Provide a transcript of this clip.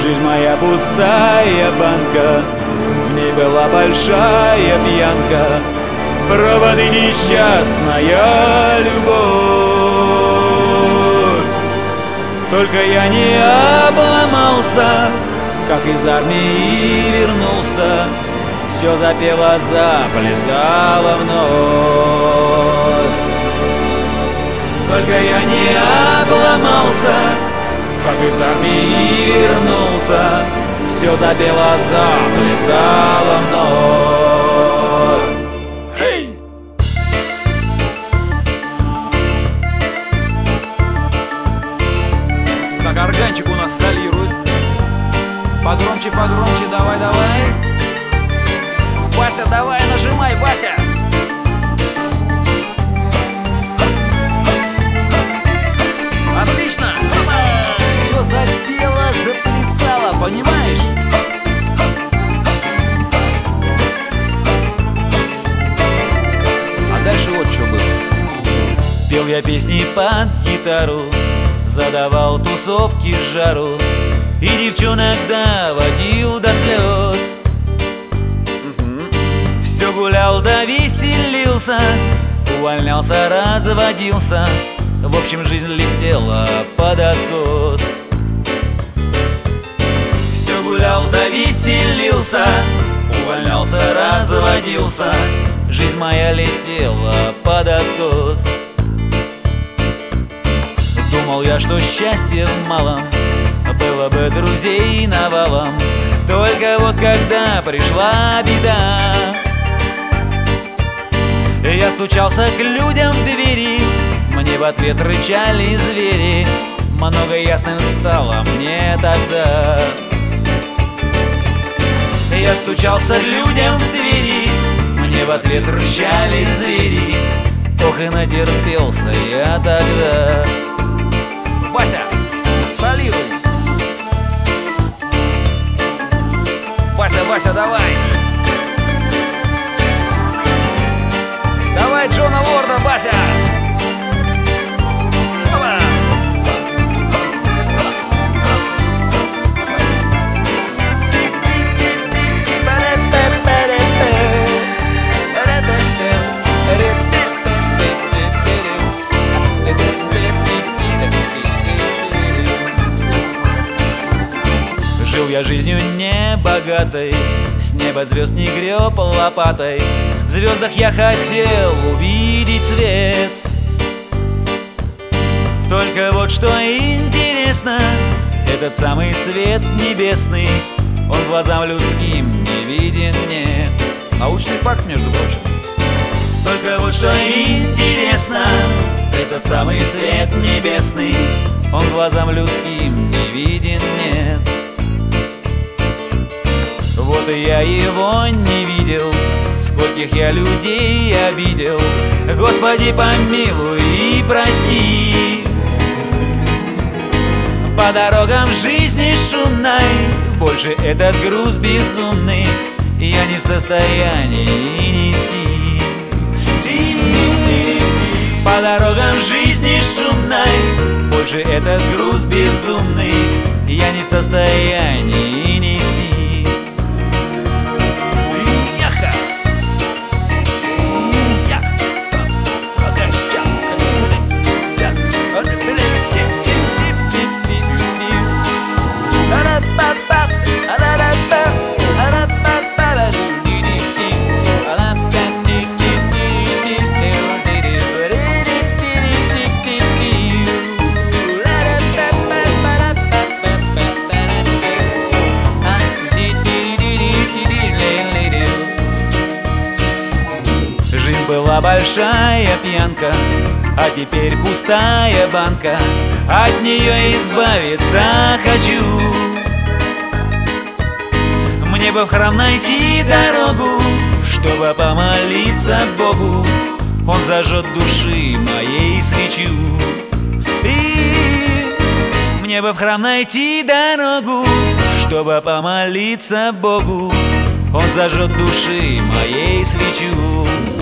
Жизнь моя пустая банка, в ней была большая пьянка, проводы несчастная любовь. Только я не обломался, как из армии вернулся, все запело, заплясало вновь. Только я не обломался, как из армии вернулся, все запело, заплясало вновь. Hey! Так, органчик у нас солирует. Погромче, погромче, давай, давай. Вася, давай, нажимай, Вася. Отлично! Все запело, заплясало, понимаешь? А дальше вот что было. Пел я песни под гитару, задавал тусовки жару и девчонок доводил до слез. Все гулял да веселился, увольнялся, разводился. В общем, жизнь летела под откос. Все гулял да веселился, увольнялся, разводился. Жизнь моя летела под откос. Думал я, что счастье в малом, было бы друзей навалом. Только вот когда пришла беда, я стучался к людям в двери, мне в ответ рычали звери. Много ясным стало мне тогда. Я стучался к людям в двери, мне в ответ рычали звери. Ох, и натерпелся я тогда. Вася, солируй. Вася, Вася, давай. Давай Джона Лорда, Вася. Жил я жизнью небогатой, с неба звезд не греб лопатой. В звездах я хотел увидеть свет. Только вот что интересно, этот самый свет небесный, он глазам людским не виден, нет. Научный факт, между прочим. Только вот что интересно, этот самый свет небесный, он глазам людским не виден, нет. Вот и я его не видел, скольких я людей обидел. Господи, помилуй и прости. По дорогам жизни шумной больше этот груз безумный я не в состоянии нести. По дорогам жизни шумной больше этот груз безумный я не в состоянии нести. Была большая пьянка, а теперь пустая банка. От нее избавиться хочу. Мне бы в храм найти дорогу, чтобы помолиться Богу. Он зажжет души моей свечу. И мне бы в храм найти дорогу, чтобы помолиться Богу. Он зажжет души моей свечу.